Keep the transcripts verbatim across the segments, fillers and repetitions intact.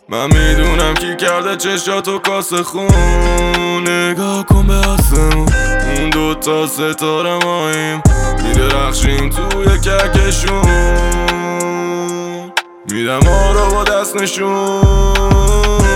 من میدونم کی کرده چشاتو کاسه خون. نگاه کن به آسمون، اون دوتا ستاره ماییم، میدرخشیم توی کهکشون. میدم ما رو با دست نشون.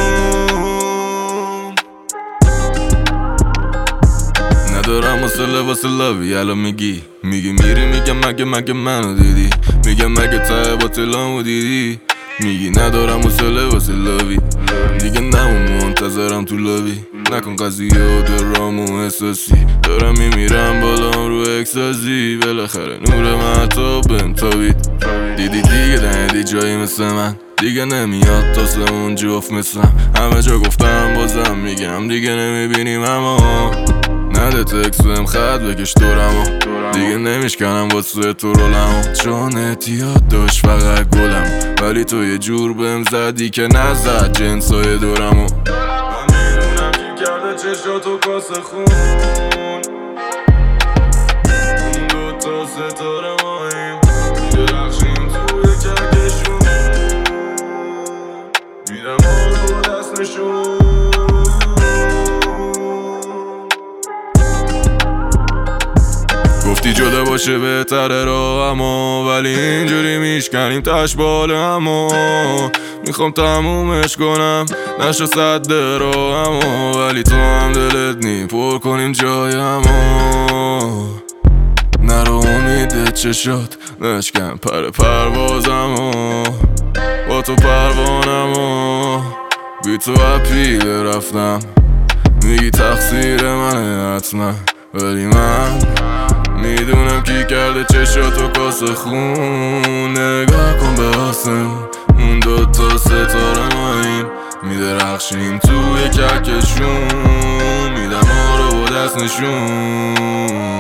ندارم واسه واسه لاوی الان میگی میگی میری، میگم مگه مگه منو دیدی، میگم مگه ته با تلامو دیدی. میگی ندارم واسه واسه لاوی، دیگه نمون منتظرم تو لاوی. نکن قضیه و درام و احساسی، دارم میمیرم بالا رو اکسازی. بالاخره نور محتاب بهم تابید. دیدی دیگه ندیدی جایی مثل من، دیگه نمیاد تاسمون جفت مثلم. همه جا گفتم بازم میگم دیگه نمیبینیم، اما نده تکس بهم خط بکش دورمو، دیگه نمیشکنم واسه تو رولمو. چون اعتیاد داشت فقط گلم، ولی تو یه جور بهم زدی که نزد جنسای دورمو. من میدونم کی کرده چشاتو کاسه خون. اون دوتا ستاره ماییم، میدرخشیم توی کهکشون. میدم ما رو دست نشون. گفتی جدا باشه بهتره راهمو، ولی اینجوری میشکنیم تش بالمو. میخوام تمومش کنم نشو صد راهمو، ولی تو هم دلت نی پر کنیم جایمو. نرو امید چشات نشکن پر پروازمو، با تو پروانمو. بی تو اپیل رفتم، میگی تقصیر منه حتما، ولی من میدونم کی کرده چشاتو کاسه خون. نگاه کن به آسمون، اون دوتا ستاره ماییم، میدرخشیم توی کهکشون. میدم ما رو با دست نشون.